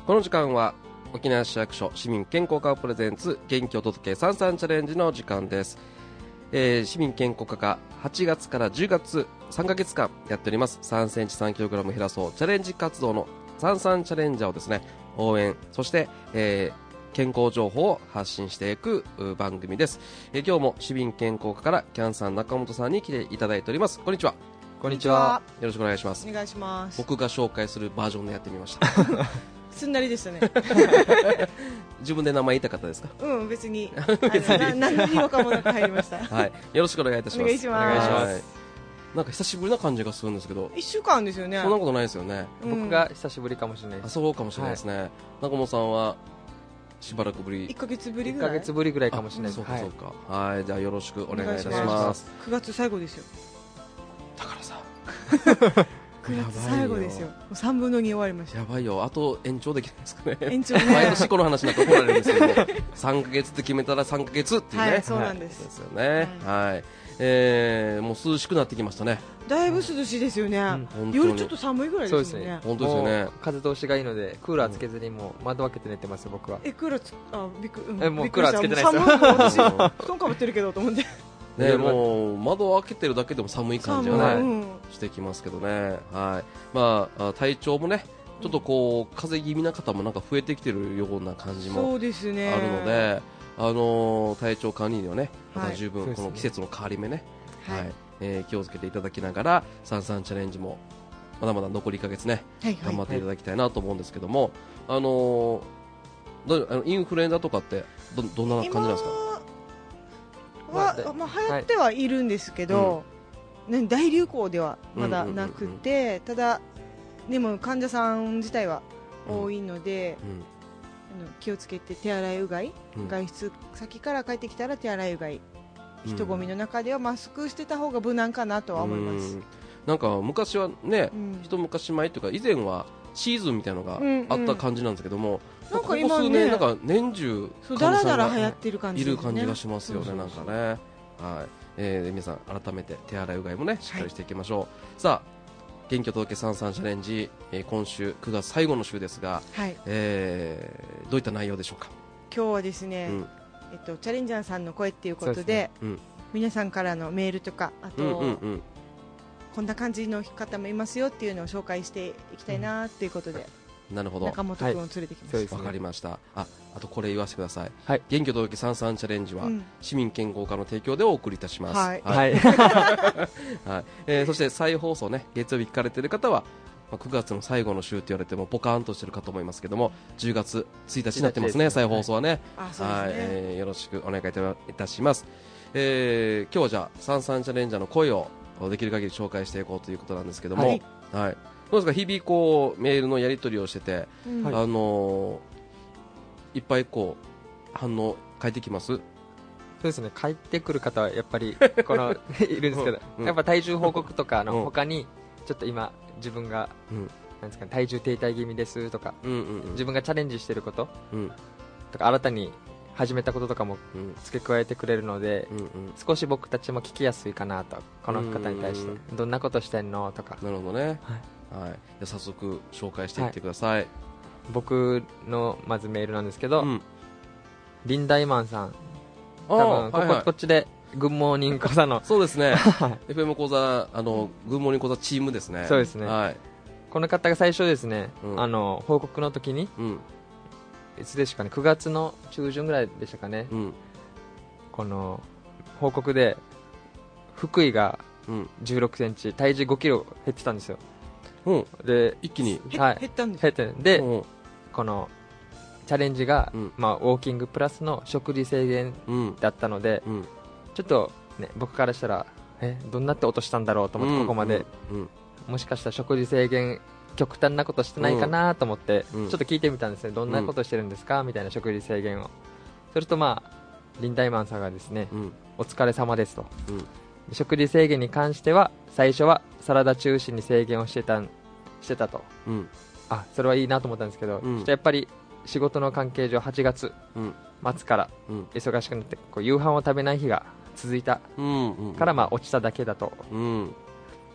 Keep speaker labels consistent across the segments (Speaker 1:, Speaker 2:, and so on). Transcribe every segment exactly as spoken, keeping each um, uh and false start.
Speaker 1: この時間は沖縄市役所市民健康課プレゼンツ元気お届けさんさんチャレンジの時間です。えー、市民健康課がはちがつからじゅうがつさんかげつかんやっておりますさんセンチさんキログラム減らそうチャレンジ活動のさんさんチャレンジャーをですね応援、そして、えー、健康情報を発信していく番組です。えー、今日も市民健康課からキャンさん中本さんに来ていただいております。こんにちは。
Speaker 2: こんにちは。
Speaker 1: よろしくお願いします。
Speaker 2: お願いします。
Speaker 1: 僕が紹介するバージョンでやってみました
Speaker 2: すんなりでしたね
Speaker 1: 自分で名前言いたかったですか？
Speaker 2: うん別に別に何の違和感もなく入りました
Speaker 1: はい、よろしくお願いいたします。
Speaker 2: お願いします。お願いします。
Speaker 1: なんか久しぶりな感じがするんですけど、
Speaker 2: いっしゅうかんですよね。
Speaker 1: そんなことないですよね、
Speaker 3: うん、僕が久しぶりかもしれないです。
Speaker 1: あ、そうかもしれないですね、はい、中本さんはしばらくぶり、
Speaker 2: いっかげつぶりぐらい、
Speaker 3: いっかげつぶりぐらいかもしれないです。
Speaker 1: そうかそうか、はい、はい、じゃあよろしくお願いいたします。
Speaker 2: くがつ最後ですよ。
Speaker 1: だからさ
Speaker 2: くがつ最後ですよ。もうさんぶんのに終わりました。
Speaker 1: やばいよ。あと延長できるんですかね。
Speaker 2: 延長ね
Speaker 1: 毎年この話なんか怒られるんですけどさんかげつって決めたらさんかげつっていうね、
Speaker 2: はい、そうなんです、
Speaker 1: はい、ですよね、はい、はい、えー、もう涼しくなってきましたね。
Speaker 2: だいぶ涼しいですよね、うん、夜ちょっと寒いぐらいですよね。
Speaker 1: 本当ですよね。
Speaker 3: 風通しがいいのでクーラーつけずにもう窓開けて寝てますよ僕は。
Speaker 2: えクーラーつあびっくり、うん、
Speaker 3: えもうクーラーつけてないですよ。
Speaker 2: 寒いもん私布団かぶってるけどと思って
Speaker 1: ね、もう窓を開けてるだけでも寒い感じがね、うん、してきますけどね、はい、まあ、体調もねちょっとこう風邪気味な方もなんか増えてきてるような感じもあるの で,
Speaker 2: そうですね、
Speaker 1: あのー、体調管理にはねまた十分この季節の変わり目ね、はい、はい、えー、気をつけていただきながらさんさんチャレンジもまだまだ残りいっかげつね、はいはいはい、頑張っていただきたいなと思うんですけども、あのー、どあのインフルエンザとかって ど, どんな感じなんですか？
Speaker 2: はまあ、流行ってはいるんですけど、はい、ね、大流行ではまだなくて、うんうんうんうん、ただでも患者さん自体は多いので、うん、あの気をつけて手洗いうがい、うん、外出先から帰ってきたら手洗いうがい、うん、人混みの中ではマスクしてた方が無難かなとは思います。
Speaker 1: うん、なんか昔はね、うん、一昔前というか以前はシーズンみたいなのがあった感じなんですけども、うんうん、なんか今ね、ここ数年なんか年中
Speaker 2: だらだら流行ってる感じ、
Speaker 1: ね、いる感じがしますよね。なんかね、はい、えー、皆さん改めて手洗いうがいもねしっかりしていきましょう、はい、さあ元気お届けさんさんチャレンジ、えー、今週くがつ最後の週ですが、はい、えー、どういった内容でしょうか？
Speaker 2: 今日はですね、うん、えっと、チャレンジャーさんの声ということ で, で、ね、うん、皆さんからのメールとかあと、うんうんうん、こんな感じの方もいますよっていうのを紹介していきたいなということで、うん、
Speaker 1: なるほど、
Speaker 2: 中本君を連れてきました。わ、
Speaker 1: はい、かりました。あ、あとこれ言わせてください、はい、元気お届けさんさんチャレンジは、うん、市民健康課の提供でお送りいたします。はい、はいはい、えー、そして再放送ね月曜日聞かれている方は、まあ、くがつの最後の週と言われてもポカーンとしてるかと思いますけども、じゅうがつついたちになってますね、再放送はね。
Speaker 2: あ、そうですね、
Speaker 1: はい、えー、よろしくお願いいたします。えー、今日はじゃあさんさんチャレンジャーの声をできる限り紹介していこうということなんですけども、はい、はい、どうですか、日々こうメールのやり取りをしてて、うん、あのー、いっぱいこう反応返ってきます？
Speaker 3: そうですね、帰ってくる方はやっぱりこのいるんですけど、うん、やっぱ体重報告とかの他にちょっと今自分が、うん、なんですかね、体重停滞気味ですとか、うんうんうん、自分がチャレンジしていること、うん、とか新たに始めたこととかも付け加えてくれるので、うんうん、少し僕たちも聞きやすいかなと、この方に対してどんなことしてんのとか。
Speaker 1: なるほどね、はい、はい、じゃ早速紹介していってください。はい、
Speaker 3: 僕のまずメールなんですけど、うん、リンダイマンさん、多分ここ、はいはい、こっちでグッモーニング講座の
Speaker 1: そうですねエフエム 講座、あのグッモーニング講座チームですね。
Speaker 3: そうですね、
Speaker 1: はい、
Speaker 3: この方が最初ですね、うん、あの報告の時に、うん、いつでしたかね、くがつの中旬ぐらいでしたかね、うん、この報告で福井がじゅうろくセンチ、体重ごキロ減ってたんですよ。
Speaker 1: うん、で一気に、
Speaker 2: はい、減ったんです。
Speaker 3: 減ってで、うん、このチャレンジが、うん、まあ、ウォーキングプラスの食事制限だったので、うん、ちょっと、ね、僕からしたらえどんなって落としたんだろうと思って、ここまで、うんうん、もしかしたら食事制限極端なことしてないかなと思って、うん、ちょっと聞いてみたんですね。どんなことしてるんですか、みたいな食事制限を。それとまあリンダイマンさんがですね、うん、お疲れ様ですと、うん、食事制限に関しては最初はサラダ中心に制限をしてたしてたと、うん、あそれはいいなと思ったんですけど、うん、やっぱり仕事の関係上はちがつ末から忙しくなってこう夕飯を食べない日が続いたからまあ落ちただけだと、うん、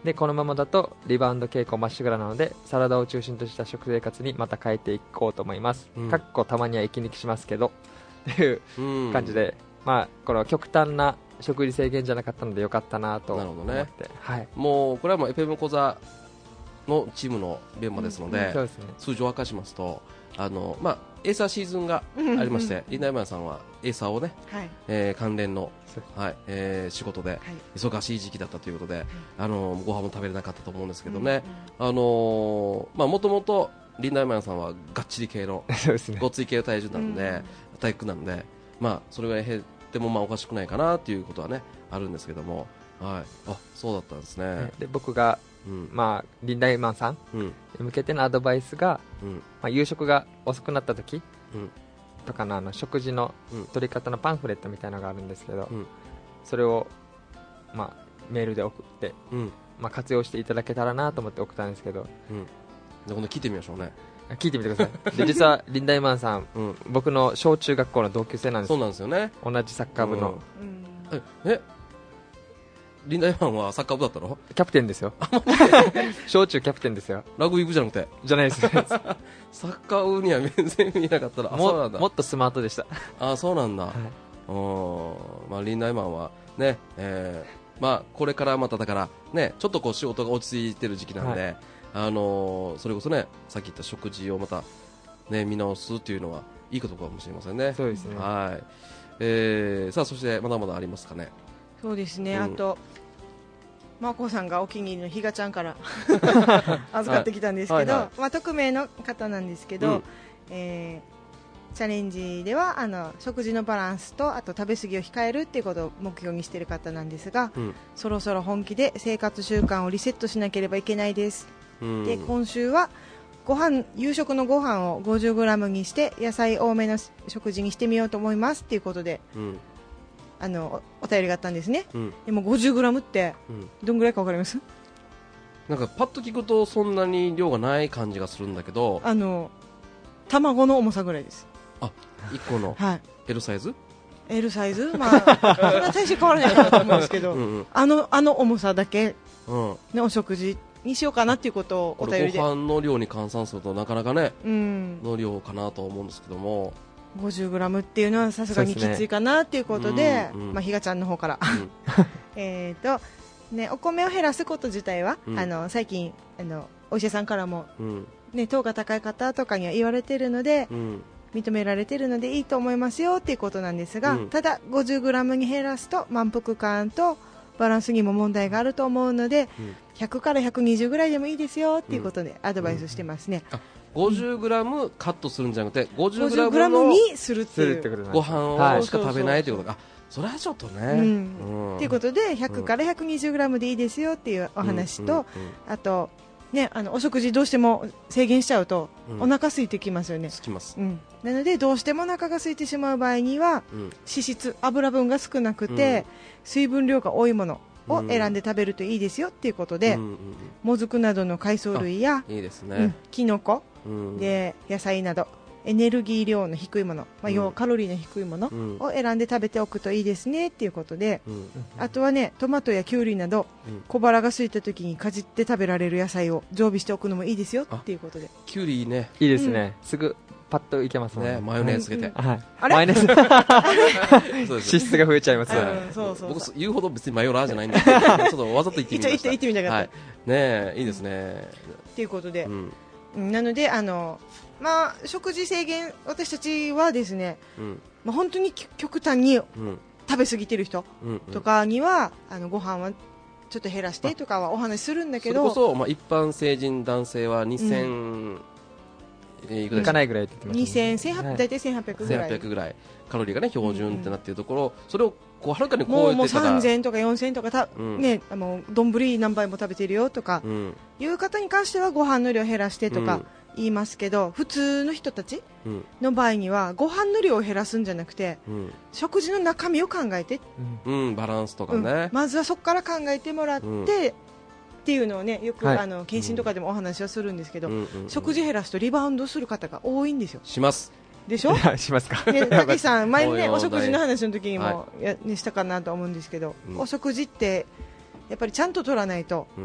Speaker 3: でこのままだとリバウンド傾向まっしぐらなのでサラダを中心とした食生活にまた変えていこうと思います、うん、かっこたまには息抜きしますけどっていう感じで、うん、まあこの極端な食事制限じゃなかったのでよかったなと思って、
Speaker 1: なるほどね、
Speaker 3: はい、
Speaker 1: もうこれはもう エフエム 講座のチームのメンバーですので、うん、
Speaker 3: そうですね、
Speaker 1: 通常明かしますとあの、まあ、エーサーシーズンがありまして、うんうん、リンダイマンさんはエーサーをね、はい、えー、関連の、はいえー、仕事で忙しい時期だったということで、はい、あのご飯も食べれなかったと思うんですけどね、うんうん、あのー、まあ、もともとリンダイマンさんはがっちり系のごっつい系の体重なので、うん、体育なので、まあ、それぐらい減ってもまあおかしくないかなということはねあるんですけども、はい、あそうだったんですね。
Speaker 3: で僕がうん、まあ、リンダイマンさんに向けてのアドバイスが、うんまあ、夕食が遅くなった時、うん、とかのあの食事の取り方のパンフレットみたいなのがあるんですけど、うん、それを、まあ、メールで送って、うんまあ、活用していただけたらなと思って送ったんですけど、
Speaker 1: うん、で今度聞いてみましょうね。
Speaker 3: 聞いてみてください。で実はリンダイマンさん、うん、僕の小中学校の同級生なんです。
Speaker 1: そうなんですよね。
Speaker 3: 同じサッカー部の、
Speaker 1: うん、えリンダイマンはサッカー部だったの？
Speaker 3: キャプテンですよ。小中キャプテンですよ。
Speaker 1: ラグビー部じゃなくて？
Speaker 3: じゃないです。サ
Speaker 1: ッカー部には全然見なかったら、あ
Speaker 3: も
Speaker 1: そうなんだ。
Speaker 3: もっとスマートでした。
Speaker 1: あそうなんだ。はい、まあ、リンダイマンはね、えーまあ、これからまただからね、ちょっとこう仕事が落ち着いてる時期なんで、はい、あのー、それこそね、さっき言った食事をまたね見直すっていうのはいいことかもしれませんね。
Speaker 3: そうですね。
Speaker 1: はい。えー、さあそしてまだまだありますかね。
Speaker 2: そうですね、うん、あとまこさんがお気に入りのひがちゃんから預かってきたんですけど、はいはいはい、まあ、匿名の方なんですけど、うん、えー、チャレンジではあの食事のバランスとあと食べ過ぎを控えるっていうことを目標にしている方なんですが、うん、そろそろ本気で生活習慣をリセットしなければいけないです、うん、で今週はご飯夕食のご飯を ごじゅうグラム にして野菜多めの食事にしてみようと思いますっていうことで、うん、あの お, お便りがあったんですね、うん、でも ごじゅうグラム ってどんぐらいか分かります？
Speaker 1: なんかパッと聞くとそんなに量がない感じがするんだけど、
Speaker 2: あの卵の重さぐらいです。
Speaker 1: あ、いっこの L サイズ、
Speaker 2: L サイズ、まあそんな大して変わらないかなと思うんですけどうん、うん、あのあの重さだけのお食事にしようかなっていうことをお便りで、
Speaker 1: ご飯の量に換算するとなかなかね、うん、の量かなと思うんですけども、
Speaker 2: ごじゅうグラム っていうのはさすがにきついかなっていうことで、うんうん、まあ、ひがちゃんの方から、うん、えーとね、お米を減らすこと自体は、うん、あの最近あのお医者さんからも、うんね、糖が高い方とかには言われているので、うん、認められているのでいいと思いますよっていうことなんですが、うん、ただ ごじゅうグラム に減らすと満腹感とバランスにも問題があると思うので、うん、ひゃくからひゃくにじゅうぐらいでもいいですよっていうことでアドバイスしてますね、うんうん、
Speaker 1: ごじゅうグラム カットするんじゃなくて ごじゅうグラム
Speaker 2: のにするっていう
Speaker 1: ご飯をしか食べないということが、それはちょっとね、うん
Speaker 2: うん、ということでひゃくからひゃくにじゅうグラム でいいですよっていうお話と、うんうんうん、あとね、あのお食事どうしても制限しちゃうと、うん、お腹空いてきますよね。
Speaker 1: 空きます、
Speaker 2: うん、なのでどうしてもお腹が空いてしまう場合には、うん、脂質油分が少なくて、うん、水分量が多いものを選んで食べるといいですよっていうことで、うんうんうん、もずくなどの海藻類や
Speaker 1: いいですね、
Speaker 2: うん、きのこ、うん、で野菜などエネルギー量の低いもの、まあ、要はカロリーの低いものを選んで食べておくといいですねっていうことで、うん、あとはねトマトやキュウリなど、うん、小腹が空いた時にかじって食べられる野菜を常備しておくのもいいですよっていうことで、
Speaker 1: キュウリいいね、
Speaker 3: いいですね、うん、すぐパッといけますもんね、
Speaker 1: マヨネーズつけて、
Speaker 3: はい、
Speaker 2: あれ
Speaker 3: マヨネーズ脂質が増えちゃいます、
Speaker 2: うん、そうそうそう、
Speaker 1: 僕言うほど別にマヨラーじゃないんだけどちょっとわざと言ってみました。
Speaker 2: 言ってみたかった、はい、
Speaker 1: ねいいですね
Speaker 2: っていうことで、うん、なのであのまあ、食事制限、私たちはですね、うんまあ、本当に極端に食べ過ぎてる人とかには、うんうん、あのご飯はちょっと減らしてとかはお話しするんだけど、
Speaker 1: それこそ、まあ、一般成人男性はにせん、うん
Speaker 3: いくらないぐらいって言ってま
Speaker 2: したね、にせん、大体せんはっぴゃくぐらい、
Speaker 1: せんはっぴゃくぐらいカロリーが、ね、標準ってなっているところ、うんうん、それをこうはるかに超えてたら
Speaker 2: もうさんぜんとかよんせんとかた、うんね、あの丼何杯も食べてるよとか、うん、いう方に関してはご飯の量減らしてとか、うん言いますけど、普通の人たちの場合にはご飯の量を減らすんじゃなくて、うん、食事の中身を考えて、
Speaker 1: うんうん、バランスとかね、うん、
Speaker 2: まずはそこから考えてもらって、うん、っていうのをねよく、はい、あの検診とかでもお話はするんですけど、うんうんうん、食事減らすとリバウンドする方が多いんですよ。
Speaker 1: します
Speaker 2: でしょ
Speaker 3: しますか、
Speaker 2: ね、たけしさん前にねお食事の話の時にも、はい、や、ね、したかなと思うんですけど、うん、お食事ってやっぱりちゃんと取らないと、うん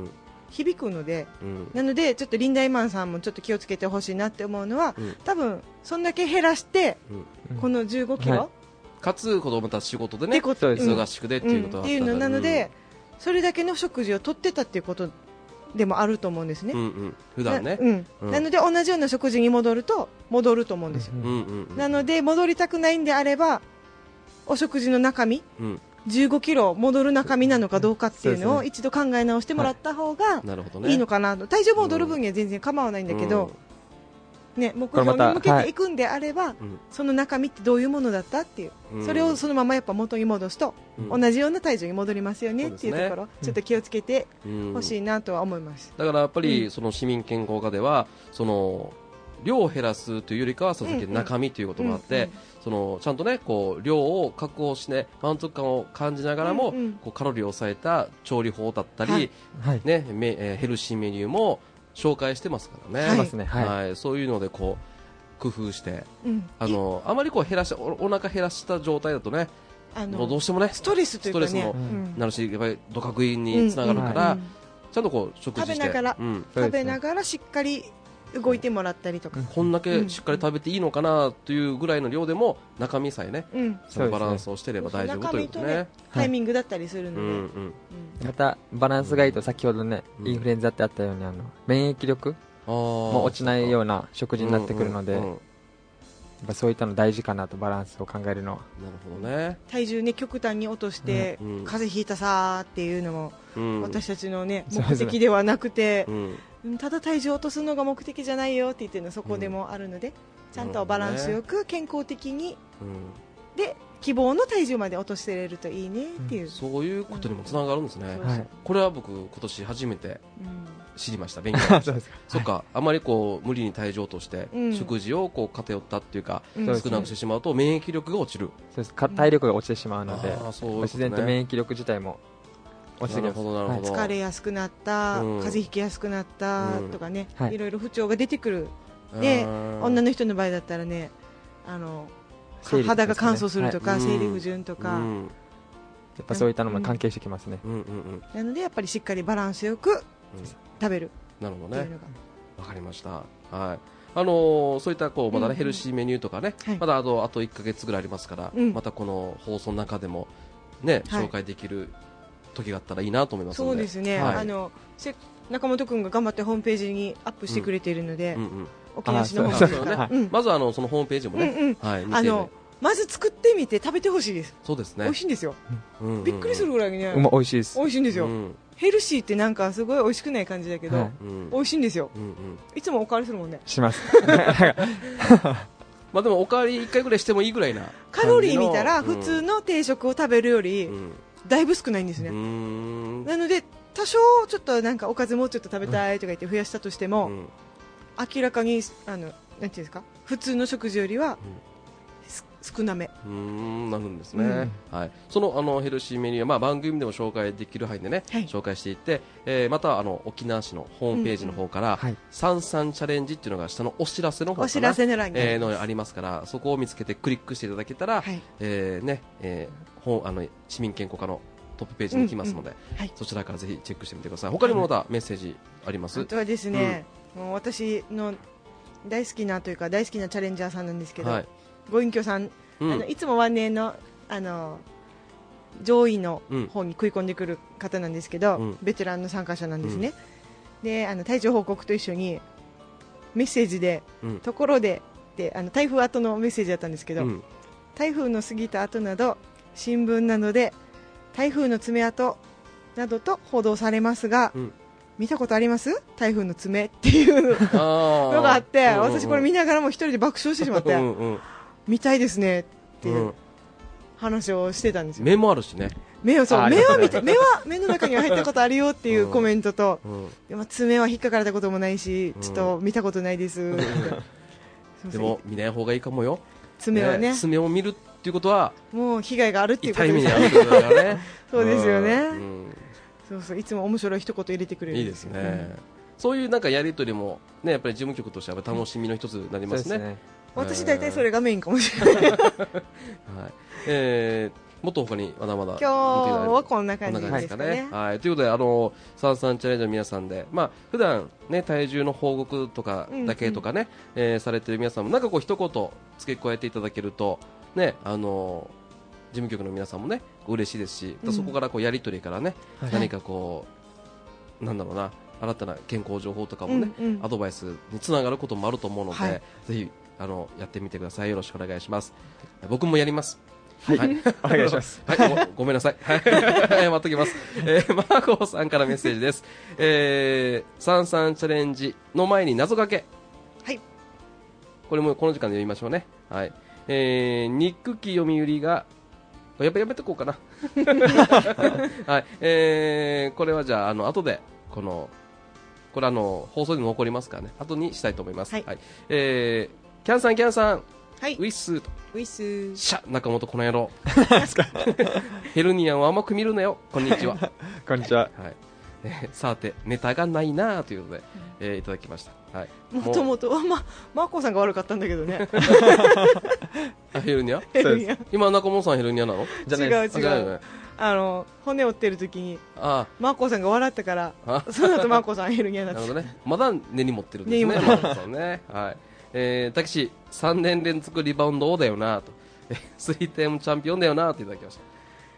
Speaker 2: 響くので、うん、なのでちょっとリンダイマンさんもちょっと気をつけてほしいなって思うのは、うん、多分そんだけ減らして、うん、このじゅうごキロ、はい、
Speaker 1: かつ子供たち仕事でね忙しくでっていうことがあったら、うん、っていうの
Speaker 2: なので、うん、それだけの食事をとってたっていうことでもあると思うんですね、
Speaker 1: うんうん、普段ね、
Speaker 2: な、うんうん、なので同じような食事に戻ると戻ると思うんですよ、うんうんうん、なので戻りたくないんであればお食事の中身、うん、じゅうごキロ戻る中身なのかどうかっていうのを一度考え直してもらった方がいいのかなと、体重戻る分には全然構わないんだけど、うんね、目標に向けていくんであれば、はい、その中身ってどういうものだったっていう、うん、それをそのままやっぱ元に戻すと、うん、同じような体重に戻りますよねっていうところ、ね、ちょっと気をつけてほしいなとは思います、
Speaker 1: うん、だからやっぱりその市民健康課ではその量を減らすというよりかはその中身ということもあって、うんうん、そのちゃんとねこう量を確保して満足感を感じながらも、うんうん、こうカロリーを抑えた調理法だったり、はいはいねめえー、ヘルシーメニューも紹介してますからね、はいはい、そういうのでこう工夫して、うん、あのあまりこう減らし お, お腹減らした状態だとねあのどうしてもね
Speaker 2: ストレスというか、ね、
Speaker 1: ストレスもなるし、うん、やっぱりドカ食いにつながるから、うんうん、ちゃんとこう食事して
Speaker 2: 食べながら、うん、食べながらしっかり動いてもらったりとか、
Speaker 1: こんだけしっかり食べていいのかなというぐらいの量でも中身さえね、うん、そのバランスをしていれば大丈夫ということね、ね
Speaker 2: タイミングだったりするので、うんうん
Speaker 3: うん、またバランスがいいと先ほどね、うん、インフルエンザってあったようにあの免疫力も落ちないような食事になってくるので、うんうんうん、やっぱそういったの大事かなとバランスを考えるのは。
Speaker 1: なるほどね。
Speaker 2: 体重ね極端に落として、うん、風邪ひいたさーっていうのも、うん、私たちのね目的ではなくて、うん、ただ体重を落とすのが目的じゃないよって言ってるのそこでもあるので、うん、ちゃんとバランスよく健康的に、うん、で希望の体重まで落としてれるといいねっていう、うん、
Speaker 1: そういうことにもつながるんですね、うん、これは僕今年初めて知りました、勉強しましたそうそっか、はい、あまりこう無理に体重を落として、うん、食事をこう偏ったっていうか、うん、少なくしてしまうと免疫力が落ちる、
Speaker 3: そうですか、体力が落ちてしまうので、うん、そういうことね、自然と免疫力自体も落ちてきます。
Speaker 2: 疲れやすくなった、うん、風邪ひきやすくなった、うん、とかね、はい、いろいろ不調が出てくる。で女の人の場合だったらねあの肌が乾燥するとか、はい、生理不順とか、うん、
Speaker 3: やっぱそういったのも関係してきますね、うんうんうん、
Speaker 2: なのでやっぱりしっかりバランスよく食べる、
Speaker 1: うん、なるほどね、わかりました、はい、あのー、そういったこうまだ、ね、ヘルシーメニューとかね、はい、まだあと、あといっかげつぐらいありますから、うん、またこの放送の中でも、ね、はい、紹介できる時があったらいいなと思いますので。
Speaker 2: そうですね、はい、あの中本君が頑張ってホームページにアップしてくれているので、うんうんうん、沖縄市の方
Speaker 1: ね、はい、まずあのそのホームページもね、うんうん、はい、見てね、あの
Speaker 2: まず作ってみて食べてほしいです。
Speaker 1: そうですね、
Speaker 2: 美味しいんですよ、うんうんうん、びっくりするぐらいにね、
Speaker 3: うん、美味しいです。
Speaker 2: 美味しいんですよ、うん、ヘルシーってなんかすごい美味しくない感じだけど、はい、美味しいんですよ、うんうん、いつもおかわりするもんね。
Speaker 3: します
Speaker 1: まあでもおかわりいっかいぐらいしてもいいぐらいな
Speaker 2: カロリー見たら普通の定食を食べるよりだいぶ少ないんですね、うん、なので多少ちょっとなんかおかずもうちょっと食べたいとか言って増やしたとしても、うん、明らかにあのなんていうんですか、普通の食事よりは、うん、少なめ
Speaker 1: うーんなるんですね、うん、はい、そのあのヘルシーメニューは、まあ、番組でも紹介できる範囲でね、はい、紹介していって、えー、またあの沖縄市のホームページの方から、うんはい、サンサンチャレンジっていうのが下のお知らせの方かな、お知らせの欄に、えー、のありますから、そこを見つけてクリックしていただけたら、はい、えーねえー、ほあの市民健康課のトップページに行きますので、うんうんはい、そちらからぜひチェックしてみてください。他にもまたメッセージあります？
Speaker 2: あとはですね、うん、もう私の大好きなというか大好きなチャレンジャーさんなんですけど、はい、ご隠居さん、うん、あのいつもワンネのあの上位の方に食い込んでくる方なんですけど、うん、ベテランの参加者なんですね、うん、であの体調報告と一緒にメッセージで、うん、ところでであの台風後のメッセージだったんですけど、うん、台風の過ぎた後など新聞などで台風の爪痕などと報道されますが、うん、見たことあります？台風の爪っていうのがあって、うんうんうん、私これ見ながらも一人で爆笑してしまってうん、うん、見たいですねっていう話をしてたんですよ。
Speaker 1: 目もあるしね。
Speaker 2: 目をそう目は見て目は目の中には入ったことあるよっていうコメントと、うんうん、でも爪は引っかかれたこともないし、ちょっと見たことないです、うん、
Speaker 1: でも見ない方がいいかもよ。
Speaker 2: 爪は ね,
Speaker 1: ね爪を見るっていうことは
Speaker 2: もう被害があるっていうこと
Speaker 1: ですよね。痛い目に遭うからね
Speaker 2: そうですよね、うん、そうそういつも面白い一言入れてくれるんですよ。
Speaker 1: いいですね、うん、そういうなんかやり取りもねやっぱり事務局としては楽しみの一つになりますね。
Speaker 2: うん、私大体それがメインかもしれない、はい、
Speaker 1: えもっと他にまだまだ
Speaker 2: 今日はこんな感じですかね。
Speaker 1: はい、ということであのサンサンチャレンジの皆さんで、まあ普段ね体重の報告とかだけとかね、うんうん、えー、されてる皆さんもなんかこう一言付け加えていただけるとね、あの事務局の皆さんもね嬉しいですし、うん、そこからこうやり取りからね、はい、何かこうなんだろうな新たな健康情報とかもね、うんうん、アドバイスにつながることもあると思うので、はい、ぜひあのやってみてください。よろしくお願いします。僕もやります。
Speaker 3: はい、はい、お願いします。
Speaker 1: はい、ご, ごめんなさい。はい、謝っときます。えー、マーコさんからメッセージです。えー、サンサンチャレンジの前に謎かけ。はい。これもこの時間で読みましょうね。はい。えー、ニックキ読売がやっぱやめとこうかな。はい。えー、これはじゃああの後でこのこれあの放送でも残りますからね。後にしたいと思います。はい。はい、えー、キャンさんキャンさん。はい。ウィッスと。
Speaker 2: ウィッス。
Speaker 1: シャ中本この野郎。ヘルニアを甘く見るなよ。こんにちは。
Speaker 3: こんにちは。
Speaker 1: はい。えー、さてネタがないなということで、えー、いただきました。はい。
Speaker 2: もともとはまマーコさんが悪かったんだけどね。
Speaker 1: ヘルニア？
Speaker 2: ヘルニア。
Speaker 1: 今中本さんヘルニアなの？
Speaker 2: じゃない違う違う。あの骨折ってる時にあマーコさんが笑ったからその後マーコさんヘルニアになって。
Speaker 1: なるほどね。まだ根に持ってるんですね。マーコさんね。はい。えー、たけしさんねん連続リバウンド王だよなと、スリーテームチャンピオンだよなといただきました。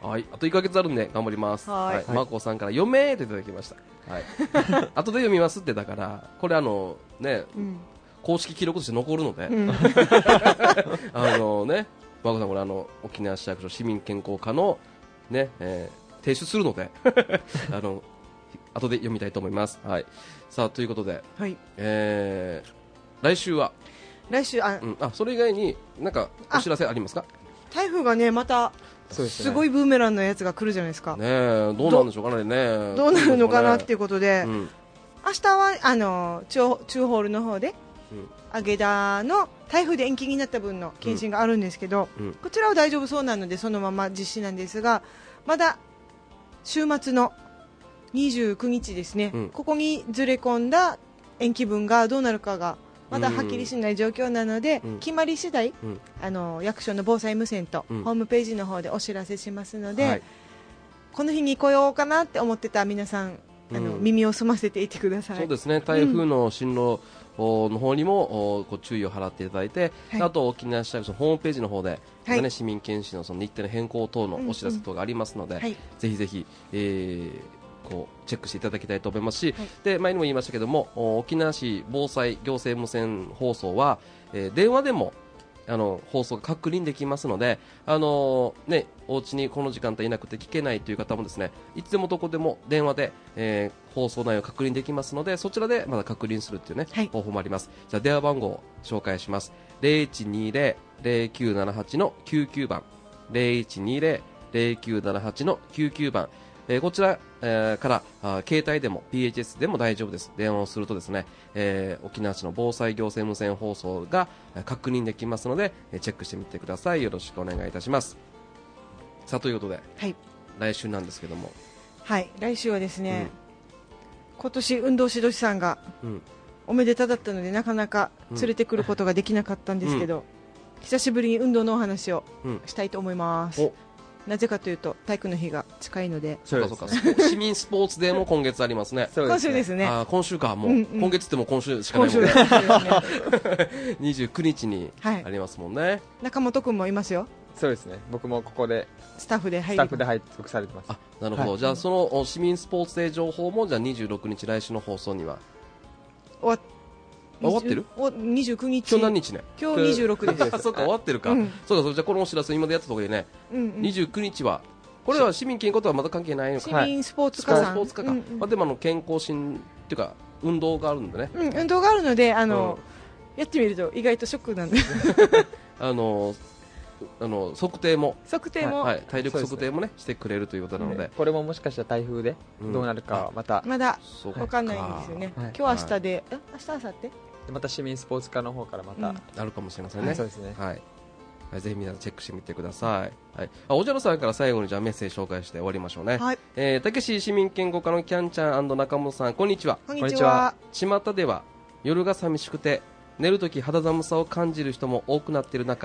Speaker 1: はい、あといっかげつあるんで頑張ります。はい、はい、マーコさんから読めーといただきました。はい。後で読みますってだからこれあのね、うん、公式記録として残るので、うん、あのねマーコさんこれあの沖縄市役所市民健康課のね、えー、提出するのであの後で読みたいと思います。はい。さあということで、はい、えー、来週は
Speaker 2: 来週 あ,、
Speaker 1: うん、あそれ以外に何かお知らせありますか？
Speaker 2: 台風がねまたすごいブーメランのやつが来るじゃないですか。
Speaker 1: ねえどうなんでしょうかね。
Speaker 2: ど, どうなるのかなっていうことで、うん、明日はあの中中ホールの方で、うん、揚田の台風で延期になった分の検診があるんですけど、うん、こちらは大丈夫そうなのでそのまま実施なんですが、まだ週末のにじゅうくにちですね、うん、ここにずれ込んだ延期分がどうなるかがまだはっきりしない状況なので、うん、決まり次第、うん、あの役所の防災無線と、うん、ホームページの方でお知らせしますので、はい、この日に来ようかなって思ってた皆さん、あの、うん、耳を澄ませていてください。
Speaker 1: そうですね、台風の進路の方にもご注意を払っていただいて、はい、あと沖縄市役所のホームページの方で、はいね、市民検診のその日程の変更等のお知らせ等がありますので、うんうんはい、ぜひぜひ、えーこうチェックしていただきたいと思いますし、はい、で前にも言いましたけども沖縄市防災行政無線放送は、えー、電話でもあの放送が確認できますので、あのーね、お家にこの時間帯いなくて聞けないという方もですねいつでもどこでも電話で、えー、放送内容を確認できますのでそちらでまだ確認するという、ねはい、方法もあります。じゃあ電話番号を紹介します。 ゼロいちにゼロ ゼロきゅうななはち のきゅうきゅうばん ゼロいちにゼロ ゼロきゅうななはち のきゅうきゅうばん、えー、こちら、えー、からあ携帯でも ピーエイチエス でも大丈夫です。電話をするとですね、えー、沖縄市の防災行政無線放送が確認できますので、えー、チェックしてみてください。よろしくお願いいたします。さあということで、はい、来週なんですけども、
Speaker 2: はい来週はですね、うん、今年運動指導士さんが、うん、おめでただったのでなかなか連れてくることができなかったんですけど、うん、久しぶりに運動のお話をしたいと思います。うんなぜかというと体育の日が近いので。
Speaker 1: そうかそうか市民スポーツデーも今月ありますね。
Speaker 2: 今週ですね。
Speaker 1: あ今週かもう、うんうん、今月っても今週しかないもんね。にじゅうくにちにありますもんね、はい、
Speaker 2: 中本君もいますよ。
Speaker 3: そうですね僕もここで
Speaker 2: スタッフで入
Speaker 3: りスタッフで配属されてます。
Speaker 1: あなるほど、はい、じゃあその市民スポーツデー情報もじゃあにじゅうろくにち来週の放送には
Speaker 2: 終わっ
Speaker 1: 終わってる
Speaker 2: にじゅうくにち
Speaker 1: 今日何日ね
Speaker 2: 今日にじゅうろくです
Speaker 1: あそうか終わってるか、うん、そうかそうじゃあこのお知らせ今でやったところでね、うんうん、にじゅうくにちはこれは市民健康とはまだ関係ないのか。
Speaker 2: 市民スポーツ課さん、
Speaker 1: スポーツ課か、うんうんまあ、でもあの健康診っていうか運動があるんでね、
Speaker 2: うん、運動があるのであの、うん、やってみると意外とショックなんで
Speaker 1: あのあの測定も
Speaker 2: 測定も、
Speaker 1: はいはい、体力測定もねしてくれるということなので、
Speaker 3: ね、これももしかしたら台風でどうなるかまた、
Speaker 2: うん、まだ分かんないんですよね、はい、今日明日で、はい、明日明後日
Speaker 3: また市民スポーツ課の方からまた、うん、
Speaker 1: あるかもしれませんね。
Speaker 3: はい、そうですね、
Speaker 1: はいはい、ぜひ皆さんチェックしてみてください。はい、あおじゃろさんから最後にじゃあメッセージ紹介して終わりましょうね。はい、えー、たけし市民健康課のキャンちゃん&中本さんこんにちは。
Speaker 2: こんにちは。
Speaker 1: 巷では夜が寂しくて寝るとき肌寒さを感じる人も多くなっている中、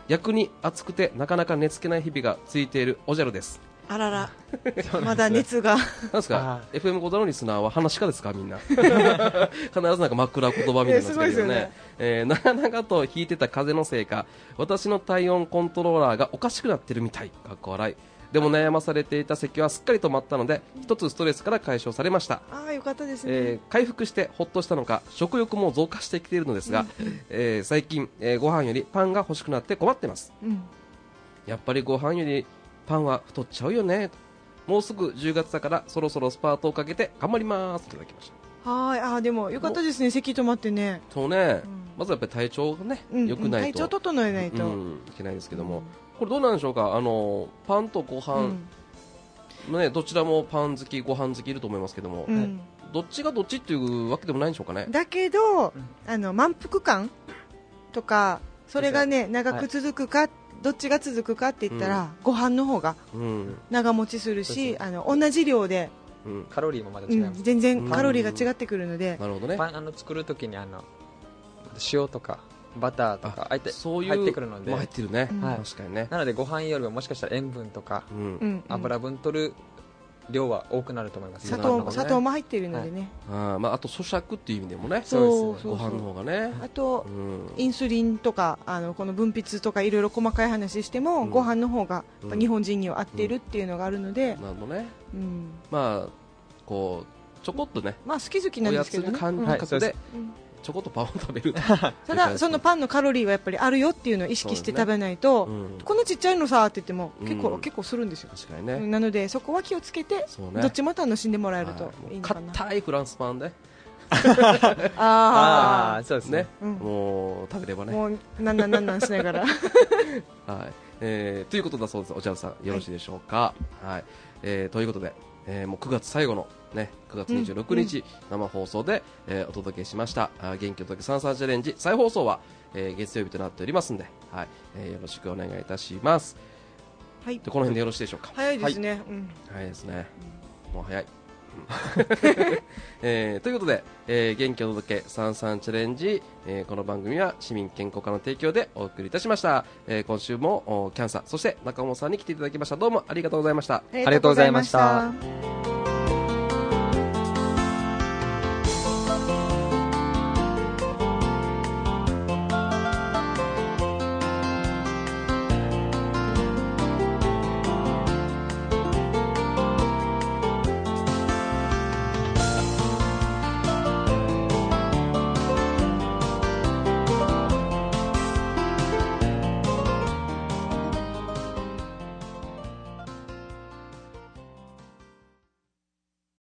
Speaker 1: 逆に暑くてなかなか寝つけない日々が続いているおじゃるです。
Speaker 2: あららまだ熱が
Speaker 1: なんですか エフエム ごだのリスナーは話し家ですかみんな必ずなんか枕言葉みたいなのつけてるよね、ねえー、長々と引いてた風のせいか私の体温コントローラーがおかしくなってるみたい。かっこ笑い。でも悩まされていた咳はすっかり止まったので一つストレスから解消されました。
Speaker 2: ああよかったですね、
Speaker 1: えー、回復してほっとしたのか食欲も増加してきているのですが、えー、最近、えー、ご飯よりパンが欲しくなって困ってます、うん、やっぱりご飯よりパンは太っちゃうよね。もうすぐじゅうがつだからそろそろスパートをかけて頑張ります。いただきました。
Speaker 2: はい、あでもよかったですね、咳止まってね。
Speaker 1: そうね、うん、まずやっぱり体調がね、うん、よくないと、
Speaker 2: 体調整えないと、
Speaker 1: うん、いけないですけども、うん、これどうなんでしょうか。あのパンとご飯、うんね、どちらもパン好きご飯好きいると思いますけども、うん、どっちがどっちっていうわけでもないんでしょうかね。
Speaker 2: だけど、うん、あの満腹感とかそれがね長く続くか、はい、どっちが続くかって言ったら、うん、ご飯の方が長持ちするし、うん、あの同じ量で、
Speaker 3: うん、カロリーもまだ違います、
Speaker 2: うん、全然カロリーが違ってくるので、
Speaker 1: なるほどね。
Speaker 3: パンあの作るときにあの塩とかバターとかあえて入ってくるので、
Speaker 1: 入ってるね、
Speaker 3: はい、
Speaker 1: 確かにね。
Speaker 3: なのでご飯よりももしかしたら塩分とか、うん、油分取る量は多くなると思います。
Speaker 2: 砂糖、ね、砂糖も入っているのでね、
Speaker 1: はい、あ, まあ, あと咀嚼っていう意味でもね、
Speaker 2: そうですね、
Speaker 1: ご飯の方がね。
Speaker 2: あと、うん、インスリンとかあのこの分泌とかいろいろ細かい話しても、うん、ご飯の方がやっぱ日本人には合っているっていうのがあるので、
Speaker 1: うん、なるほどね、うん、まあこうちょこっとね、
Speaker 2: まあ好き好きなんですけどね、
Speaker 1: おやつ感覚で、うんちょこっとパンを食べる
Speaker 2: ただそのパンのカロリーはやっぱりあるよっていうのを意識して食べないと、ね、うん、このちっちゃいのさって言っても結構、うん、結構するんですよ。
Speaker 1: 確かにね。
Speaker 2: なのでそこは気をつけて、ね、どっちも楽しんでもらえるといいのかな。
Speaker 1: 硬いフランスパンで
Speaker 2: あ
Speaker 3: あそうですね、
Speaker 1: うん、もう食べればね、
Speaker 2: もうなんなんなんなんしながらはい、
Speaker 1: えー、ということだそうです。お茶さんよろしいでしょうか。はい、はい、えー、ということで、えー、もうくがつ最後のね、くがつにじゅうろくにち、うん、生放送で、えー、お届けしました元気お届けさんさんチャレンジ。再放送は、えー、月曜日となっておりますので、はい、えー、よろしくお願いいたします。はい、でこの辺でよろしいでしょうか。
Speaker 2: 早いですね、はい、
Speaker 1: うん、早いですね、うん、もう早いえー、ということで、えー、元気お届けさんさんチャレンジ、えー、この番組は市民健康課の提供でお送りいたしました。えー、今週もキャンサーそして中本さんに来ていただきました。どうもありがとうございました。
Speaker 2: ありがとうございました。